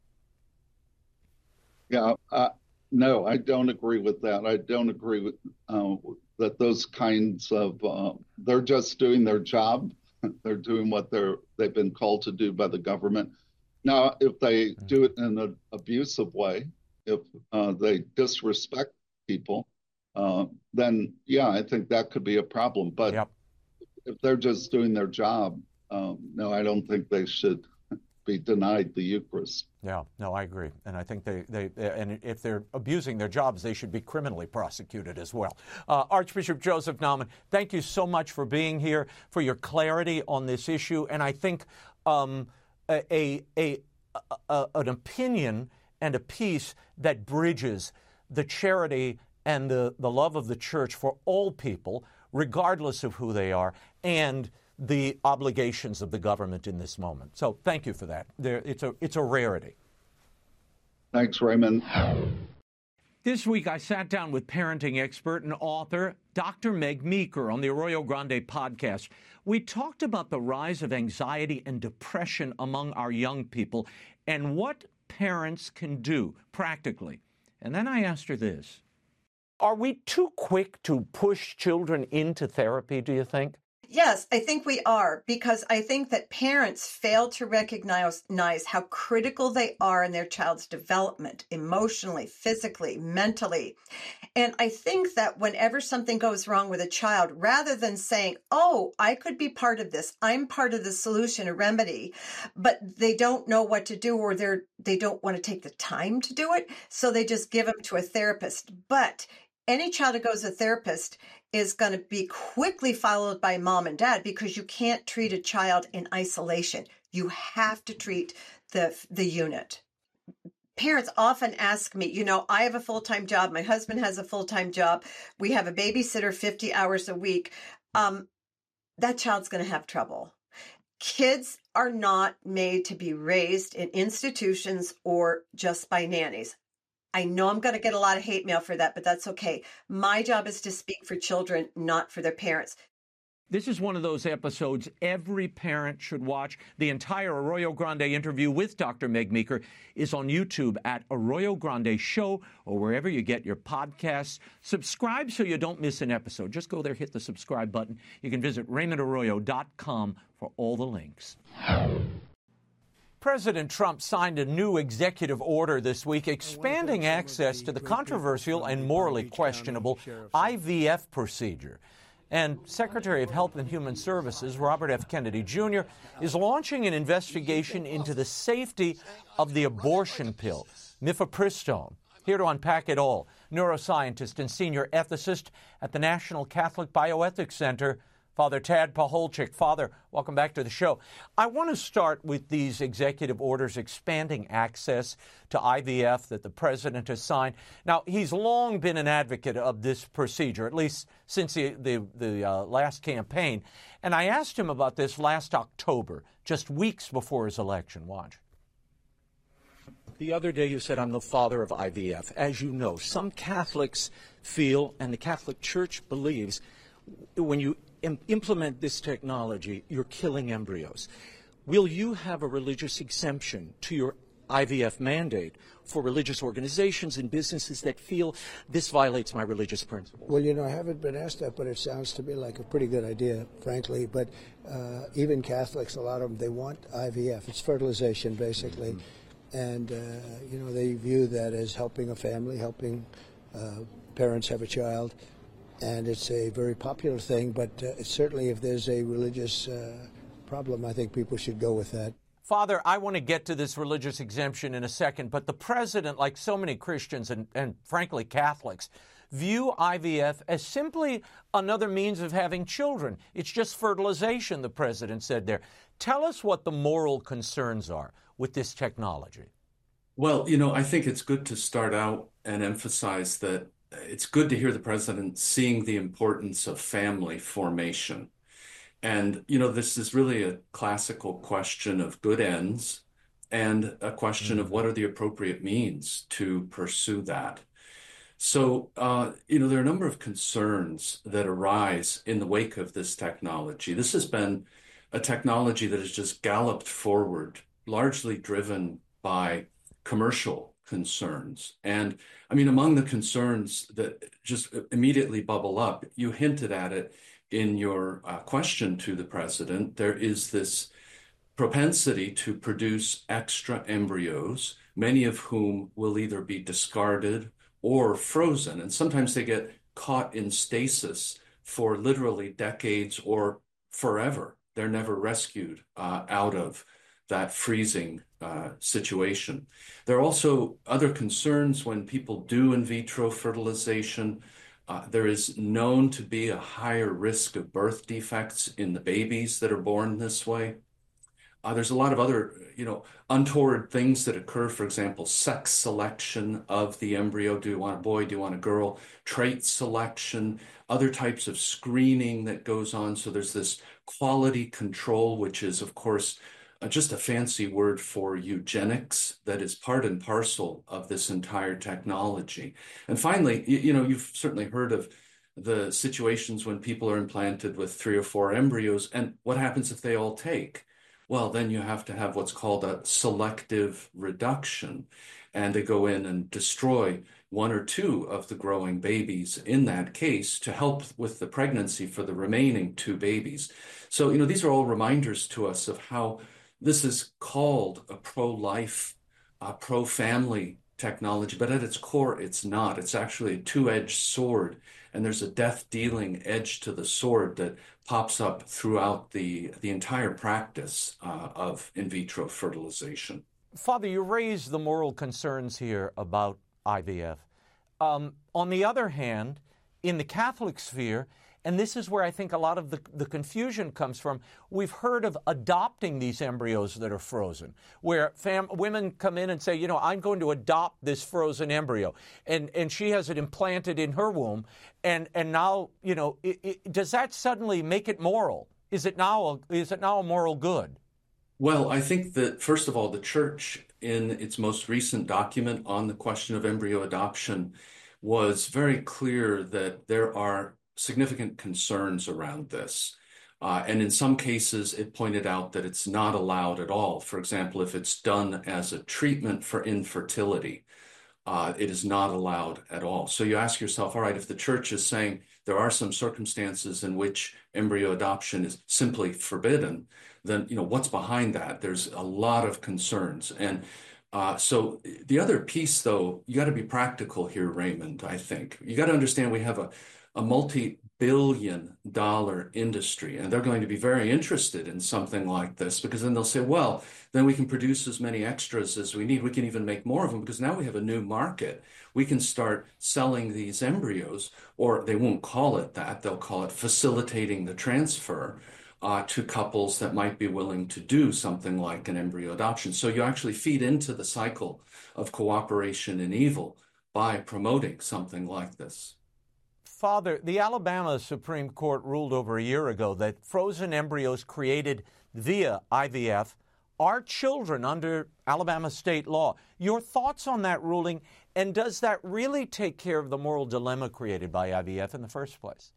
Yeah, uh, no, I don't agree with that. I don't agree with uh, that those kinds of, uh, they're just doing their job. They're doing what they're, they've been called to do by the government. Now, if they do it in an abusive way, if uh, they disrespect people, uh, then, yeah, I think that could be a problem. But yep. if they're just doing their job, um, no, I don't think they should be denied the Eucharist. Yeah, no, I agree. And I think they, they and if they're abusing their jobs, they should be criminally prosecuted as well. Uh, Archbishop Joseph Naumann, thank you so much for being here, for your clarity on this issue. And I think um, a, a, a, a an opinion and a peace that bridges the charity and the, the love of the church for all people, regardless of who they are, and the obligations of the government in this moment. So thank you for that. There, it's a it's a rarity. Thanks, Raymond. This week I sat down with parenting expert and author Doctor Meg Meeker on the Arroyo Grande podcast. We talked about the rise of anxiety and depression among our young people and what parents can do practically. And then I asked her this. Are we too quick to push children into therapy, do you think? Yes, I think we are, because I think that parents fail to recognize how critical they are in their child's development, emotionally, physically, mentally. And I think that whenever something goes wrong with a child, rather than saying, oh, I could be part of this, I'm part of the solution or remedy, but they don't know what to do, or they're, they don't want to take the time to do it, so they just give them to a therapist. But any child who goes to a therapist is going to be quickly followed by mom and dad, because you can't treat a child in isolation. You have to treat the the unit. Parents often ask me, you know, I have a full-time job. My husband has a full-time job. We have a babysitter fifty hours a week. Um, that child's going to have trouble. Kids are not made to be raised in institutions or just by nannies. I know I'm going to get a lot of hate mail for that, but that's okay. My job is to speak for children, not for their parents. This is one of those episodes every parent should watch. The entire Arroyo Grande interview with Doctor Meg Meeker is on YouTube at Arroyo Grande Show or wherever you get your podcasts. Subscribe so you don't miss an episode. Just go there, hit the subscribe button. You can visit raymond arroyo dot com for all the links. President Trump signed a new executive order this week expanding access to the controversial and morally questionable I V F procedure. And Secretary of Health and Human Services, Robert F. Kennedy Junior, is launching an investigation into the safety of the abortion pill, mifepristone. Here to unpack it all, neuroscientist and senior ethicist at the National Catholic Bioethics Center, Father Tad Pacholczyk. Father, welcome back to the show. I want to start with these executive orders expanding access to I V F that the president has signed. Now, he's long been an advocate of this procedure, at least since the, the, the uh, last campaign. And I asked him about this last October, just weeks before his election. Watch. The other day you said, I'm the father of I V F. As you know, some Catholics feel, and the Catholic Church believes, when you implement this technology, you're killing embryos. Will you have a religious exemption to your I V F mandate for religious organizations and businesses that feel this violates my religious principles? Well, you know, I haven't been asked that, but it sounds to me like a pretty good idea, frankly. But uh, even Catholics, a lot of them, they want I V F. It's fertilization, basically. Mm-hmm. And, uh, you know, they view that as helping a family, helping uh, parents have a child. And it's a very popular thing, but uh, certainly if there's a religious uh, problem, I think people should go with that. Father, I want to get to this religious exemption in a second, but the president, like so many Christians and, and frankly Catholics, view I V F as simply another means of having children. It's just fertilization, the president said there. Tell us what the moral concerns are with this technology. Well, you know, I think it's good to start out and emphasize that it's good to hear the president seeing the importance of family formation. And, you know, this is really a classical question of good ends and a question of what are the appropriate means to pursue that. So, uh, you know, there are a number of concerns that arise in the wake of this technology. This has been a technology that has just galloped forward, largely driven by commercial concerns. And I mean, among the concerns that just immediately bubble up, you hinted at it in your uh, question to the president, there is this propensity to produce extra embryos, many of whom will either be discarded or frozen. And sometimes they get caught in stasis for literally decades or forever. They're never rescued uh, out of that freezing uh, situation. There are also other concerns when people do in vitro fertilization. Uh, there is known to be a higher risk of birth defects in the babies that are born this way. Uh, there's a lot of other, you know, untoward things that occur. For example, sex selection of the embryo. Do you want a boy? Do you want a girl? Trait selection, other types of screening that goes on. So there's this quality control, which is, of course, Uh, just a fancy word for eugenics that is part and parcel of this entire technology. And finally, you, you know, you've certainly heard of the situations when people are implanted with three or four embryos, and what happens if they all take? Well, then you have to have what's called a selective reduction, and they go in and destroy one or two of the growing babies in that case to help with the pregnancy for the remaining two babies. So, you know, these are all reminders to us of how this is called a pro-life, uh, pro-family technology, but at its core, it's not. It's actually a two-edged sword, and there's a death-dealing edge to the sword that pops up throughout the, the entire practice uh, of in vitro fertilization. Father, you raise the moral concerns here about I V F. Um, on the other hand, in the Catholic sphere, and this is where I think a lot of the, the confusion comes from, we've heard of adopting these embryos that are frozen, where fam- women come in and say, you know, I'm going to adopt this frozen embryo, and, and she has it implanted in her womb, and, and now, you know, it, it, does that suddenly make it moral? Is it now a, is it now a moral good? Well, I think that, first of all, the Church, in its most recent document on the question of embryo adoption, was very clear that there are significant concerns around this. Uh, and in some cases, it pointed out that it's not allowed at all. For example, if it's done as a treatment for infertility, uh, it is not allowed at all. So you ask yourself, all right, if the church is saying there are some circumstances in which embryo adoption is simply forbidden, then, you know, what's behind that? There's a lot of concerns. And uh, so the other piece, though, you got to be practical here, Raymond, I think. You got to understand we have a, a multi-billion dollar industry, and they're going to be very interested in something like this, because then they'll say, well, then we can produce as many extras as we need. We can even make more of them, because now we have a new market. We can start selling these embryos, or they won't call it that. They'll call it facilitating the transfer uh, to couples that might be willing to do something like an embryo adoption. So you actually feed into the cycle of cooperation in evil by promoting something like this. Father, the Alabama Supreme Court ruled over a year ago that frozen embryos created via I V F are children under Alabama state law. Your thoughts on that ruling, and does that really take care of the moral dilemma created by I V F in the first place?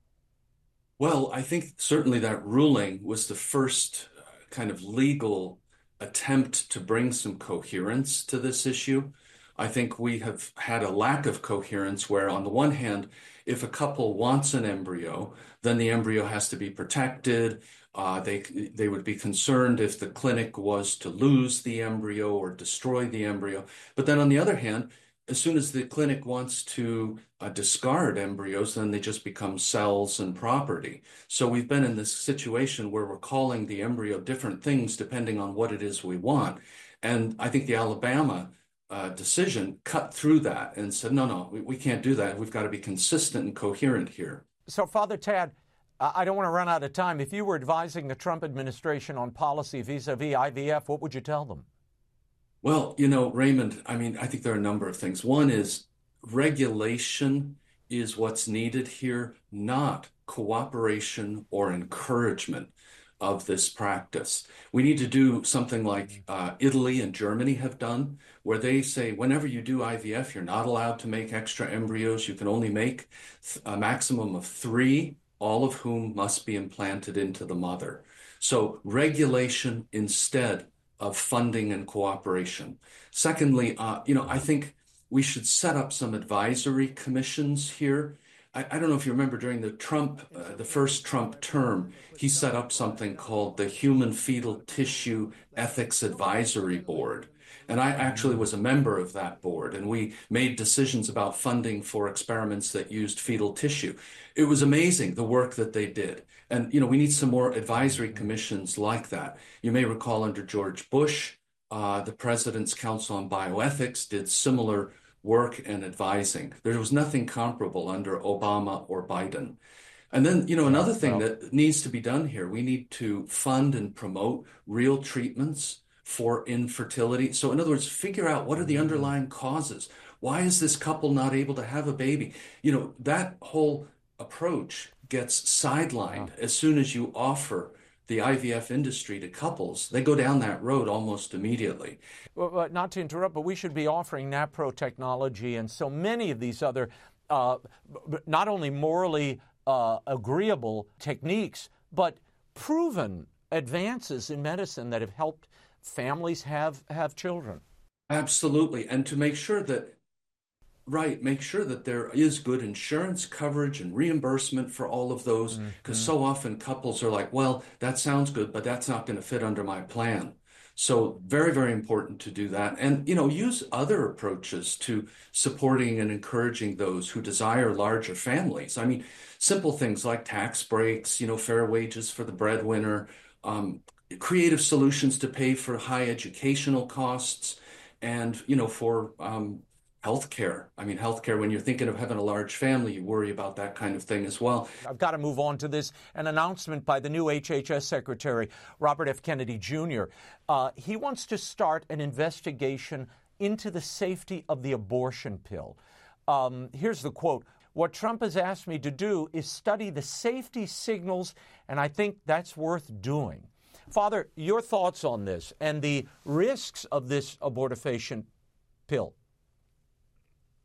Well, I think certainly that ruling was the first kind of legal attempt to bring some coherence to this issue. I think we have had a lack of coherence where, on the one hand, if a couple wants an embryo, then the embryo has to be protected. Uh, they they would be concerned if the clinic was to lose the embryo or destroy the embryo. But then on the other hand, as soon as the clinic wants to uh, discard embryos, then they just become cells and property. So we've been in this situation where we're calling the embryo different things depending on what it is we want. And I think the Alabama Uh, decision cut through that and said, no, no, we, we can't do that. We've got to be consistent and coherent here. So, Father Tad, I don't want to run out of time. If you were advising the Trump administration on policy vis-a-vis I V F, what would you tell them? Well, you know, Raymond, I mean, I think there are a number of things. One is regulation is what's needed here, not cooperation or encouragement of this practice. We need to do something like uh, Italy and Germany have done, where they say whenever you do I V F, you're not allowed to make extra embryos. You can only make a maximum of three, all of whom must be implanted into the mother. So regulation instead of funding and cooperation. Secondly, uh, you know, I think we should set up some advisory commissions here. I, I don't know if you remember during the Trump, uh, the first Trump term, he set up something called the Human Fetal Tissue Ethics Advisory Board. And I actually was a member of that board, and we made decisions about funding for experiments that used fetal tissue. It was amazing, the work that they did. And, you know, we need some more advisory commissions like that. You may recall under George Bush, uh, the President's Council on Bioethics did similar work and advising. There was nothing comparable under Obama or Biden. And then, you know, another thing that needs to be done here, we need to fund and promote real treatments for infertility. So in other words, figure out what are the underlying causes. Why is this couple not able to have a baby? You know, that whole approach gets sidelined wow. as soon as you offer the I V F industry to couples. They go down that road almost immediately. Well, not to interrupt, but we should be offering NaPro technology and so many of these other, uh, not only morally uh, agreeable techniques, but proven advances in medicine that have helped families have, have children. Absolutely. And to make sure that, right, make sure that there is good insurance coverage and reimbursement for all of those, because mm-hmm. so often couples are like, well, that sounds good, but that's not going to fit under my plan. So very, very important to do that. And, you know, use other approaches to supporting and encouraging those who desire larger families. I mean, simple things like tax breaks, you know, fair wages for the breadwinner, um, creative solutions to pay for high educational costs, and, you know, for um, healthcare. I mean, healthcare, when you're thinking of having a large family, you worry about that kind of thing as well. I've got to move on to this. An announcement by the new H H S Secretary, Robert F. Kennedy Junior Uh, he wants to start an investigation into the safety of the abortion pill. Um, here's the quote. What Trump has asked me to do is study the safety signals, and I think that's worth doing. Father, your thoughts on this and the risks of this abortifacient pill?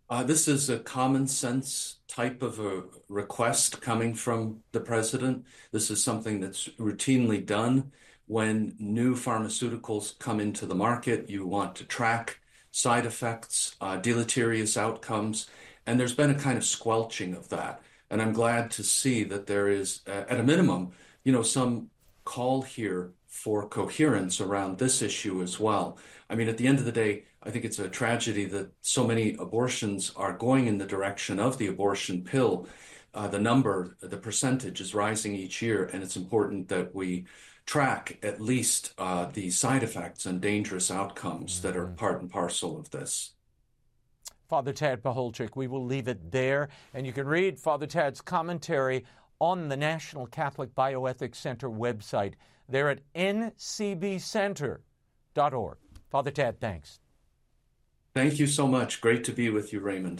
Uh, this is a common sense type of a request coming from the president. This is something that's routinely done when new pharmaceuticals come into the market. You want to track side effects, uh, deleterious outcomes, and there's been a kind of squelching of that. And I'm glad to see that there is, uh, at a minimum, you know, some call here for coherence around this issue as well. I mean, at the end of the day, I think it's a tragedy that so many abortions are going in the direction of the abortion pill. Uh, the number, the percentage is rising each year, and it's important that we track at least uh, the side effects and dangerous outcomes mm-hmm. that are part and parcel of this. Father Tad Pacholczyk, we will leave it there, and you can read Father Tad's commentary on the National Catholic Bioethics Center website. They're at n c b center dot org. Father Tad, thanks. Thank you so much. Great to be with you, Raymond.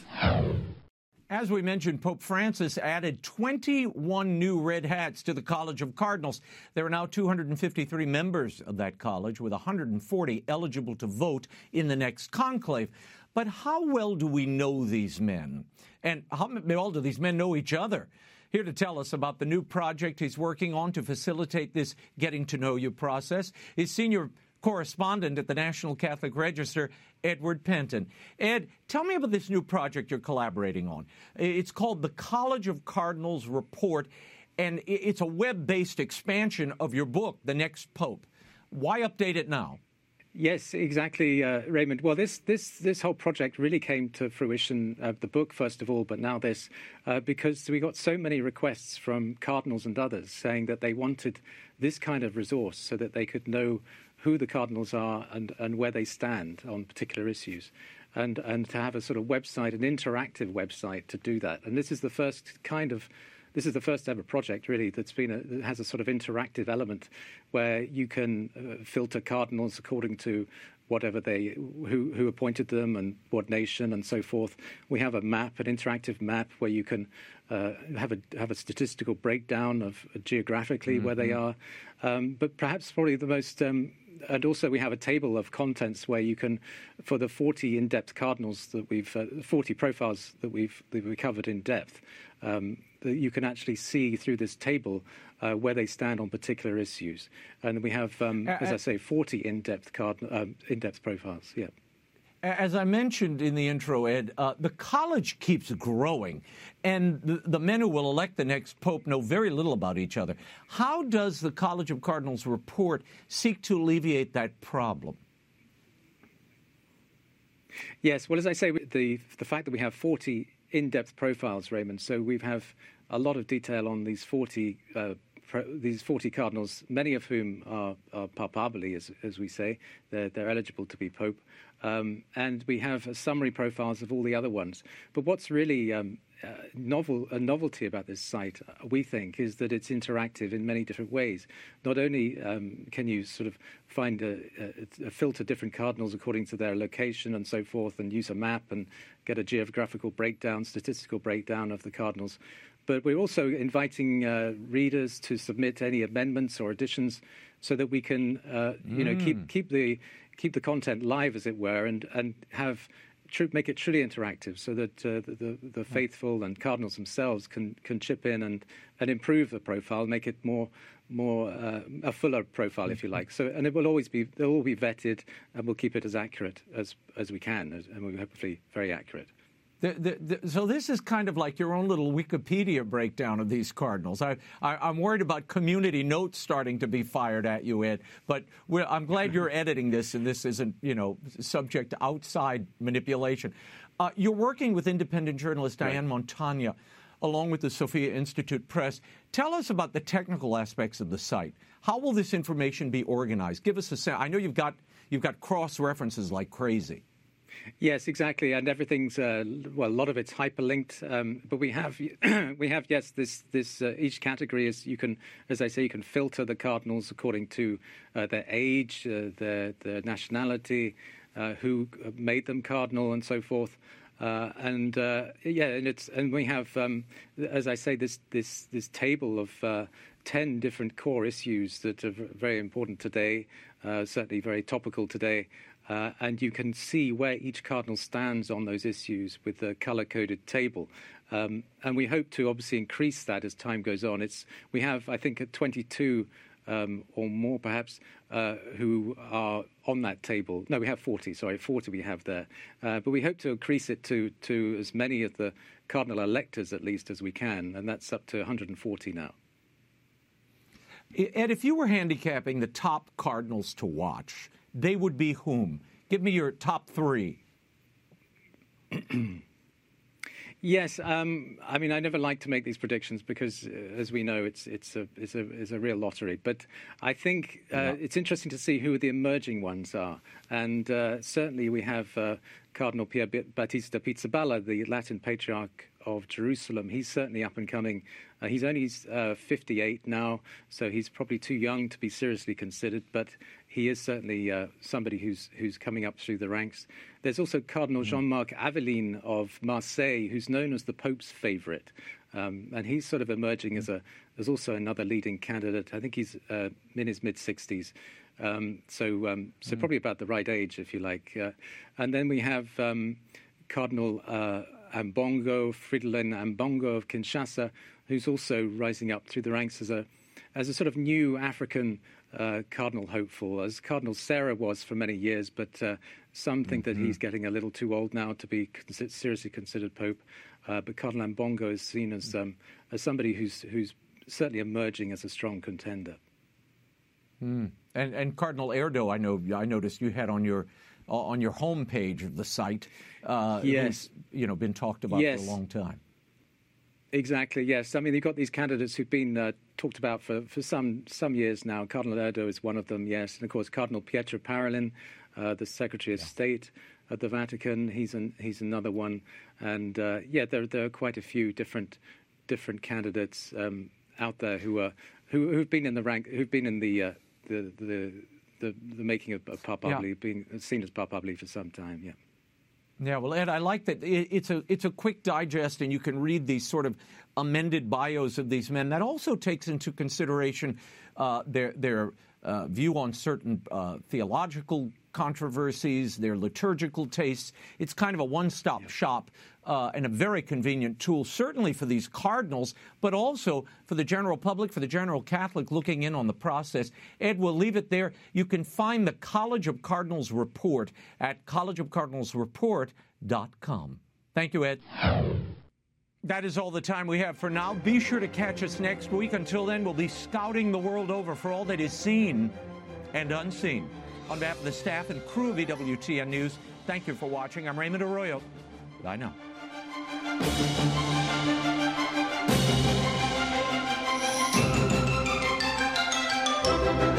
As we mentioned, Pope Francis added twenty-one new red hats to the College of Cardinals. There are now two hundred fifty-three members of that college, with one hundred forty eligible to vote in the next conclave. But how well do we know these men? And how well do these men know each other? Here to tell us about the new project he's working on to facilitate this getting-to-know-you process is senior correspondent at the National Catholic Register, Edward Penton. Ed, tell me about this new project you're collaborating on. It's called the College of Cardinals Report, and it's a web-based expansion of your book, The Next Pope. Why update it now? Yes, exactly, uh, Raymond. Well, this this this whole project really came to fruition, uh, the book first of all, but now this, uh, because we got so many requests from cardinals and others saying that they wanted this kind of resource so that they could know who the cardinals are and, and where they stand on particular issues, and and to have a sort of website, an interactive website to do that. And this is the first kind of This is the first ever project, really, that's been a, that has a sort of interactive element where you can uh, filter cardinals according to whatever they, who, who appointed them and what nation and so forth. We have a map, an interactive map, where you can uh, have a have a statistical breakdown of uh, geographically mm-hmm. where they are. Um, but perhaps probably the most, um, and also we have a table of contents where you can, for the forty in-depth cardinals that we've, uh, forty profiles that we've that we covered in depth. Um, that you can actually see through this table uh, where they stand on particular issues, and we have, um, uh, as I say, forty in-depth card, um, in-depth profiles. Yeah. As I mentioned in the intro, Ed, uh, the college keeps growing, and the, the men who will elect the next pope know very little about each other. How does the College of Cardinals report seek to alleviate that problem? Yes. Well, as I say, the the fact that we have forty in-depth profiles, Raymond. So we have a lot of detail on these forty uh, pro, these forty cardinals, many of whom are, are papabili, as, as we say. They're, they're eligible to be pope. Um, and we have uh, summary profiles of all the other ones. But what's really um, uh, novel, a novelty about this site, uh, we think, is that it's interactive in many different ways. Not only um, can you sort of find a, a, a filter different cardinals according to their location and so forth, and use a map and get a geographical breakdown, statistical breakdown of the cardinals, but we're also inviting uh, readers to submit any amendments or additions so that we can, uh, you mm. know, keep keep the keep the content live, as it were, and and have tr- make it truly interactive, so that uh, the, the the faithful and cardinals themselves can can chip in and and improve the profile, make it more more uh, a fuller profile, if you like. So, and it will always be they'll all be vetted, and we'll keep it as accurate as as we can, and we're hopefully very accurate. The, the, the, so this is kind of like your own little Wikipedia breakdown of these cardinals. I, I, I'm worried about community notes starting to be fired at you, Ed, but we're, I'm glad you're editing this and this isn't, you know, subject to outside manipulation. Uh, you're working with independent journalist Diane right. Montagna, along with the Sophia Institute Press. Tell us about the technical aspects of the site. How will this information be organized? Give us a sense. I know you've got you've got cross-references like crazy. Yes, exactly, and everything's uh, well. A lot of it's hyperlinked, um, but we have we have yes. This this uh, each category is you can, as I say, you can filter the cardinals according to uh, their age, uh, their their nationality, uh, who made them cardinal, and so forth. Uh, and uh, yeah, and it's and we have, um, as I say, this this this table of uh, ten different core issues that are very important today, uh, certainly very topical today. Uh, and you can see where each cardinal stands on those issues with the color-coded table. Um, and we hope to obviously increase that as time goes on. It's we have, I think, twenty-two um, or more perhaps uh, who are on that table. No, we have forty. Sorry, forty we have there. Uh, but we hope to increase it to to as many of the cardinal electors at least as we can, and that's up to one hundred forty now. Ed, if you were handicapping the top cardinals to watch, they would be whom? Give me your top three. Yes, um, I mean, I never like to make these predictions because, uh, as we know, it's it's a it's a it's a real lottery. But I think uh, yeah. it's interesting to see who the emerging ones are, and uh, certainly we have uh, Cardinal Pier Battista Pizzaballa, the Latin Patriarch of Jerusalem. He's certainly up and coming. Uh, he's only uh, fifty-eight now, so he's probably too young to be seriously considered, but he is certainly uh, somebody who's who's coming up through the ranks. There's also Cardinal mm. Jean-Marc Aveline of Marseille, who's known as the Pope's favorite, um, and he's sort of emerging mm. as a as also another leading candidate. I think he's uh, in his mid-sixties, um, so um, so mm. probably about the right age, if you like. Uh, and then we have um, Cardinal uh, Ambongo, Fridolin Ambongo of Kinshasa, who's also rising up through the ranks as a as a sort of new African uh, cardinal hopeful, as Cardinal Sarah was for many years, but uh, some think mm-hmm. that he's getting a little too old now to be con- seriously considered Pope. Uh, but Cardinal Ambongo is seen as um, as somebody who's who's certainly emerging as a strong contender. Mm. And and Cardinal Erdo, I know I noticed you had on your on your homepage of the site. Uh, yes, you know, been talked about yes. for a long time. Exactly, yes. I mean, you've got these candidates who've been uh, talked about for, for some some years now. Cardinal Erdo is one of them, yes. And, of course, Cardinal Pietro Parolin, uh, the Secretary of yeah. State at the Vatican, he's an, he's another one. And, uh, yeah, there, there are quite a few different different candidates um, out there who are who, who've been in the rank, who've been in the uh, the, the the the making of, of Papa yeah. being seen as Papa for some time, yeah. Yeah, well, Ed, I like that it's a it's a quick digest, and you can read these sort of amended bios of these men. That also takes into consideration uh, their their uh, view on certain uh, theological controversies, their liturgical tastes. It's kind of a one-stop yeah. shop uh, and a very convenient tool, certainly for these cardinals, but also for the general public, for the general Catholic looking in on the process. Ed, we'll leave it there. You can find the College of Cardinals report at college of cardinals report dot com. Thank you, Ed. That is all the time we have for now. Be sure to catch us next week. Until then, we'll be scouting the world over for all that is seen and unseen. On behalf of the staff and crew of E W T N News, thank you for watching. I'm Raymond Arroyo. Bye now.